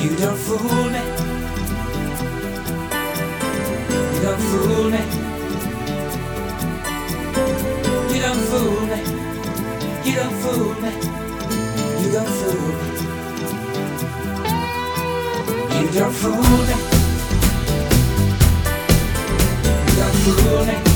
You done fool me. You done fool me. You done fool me. You done fool me. You done fool me. You done fool me. You done fool me.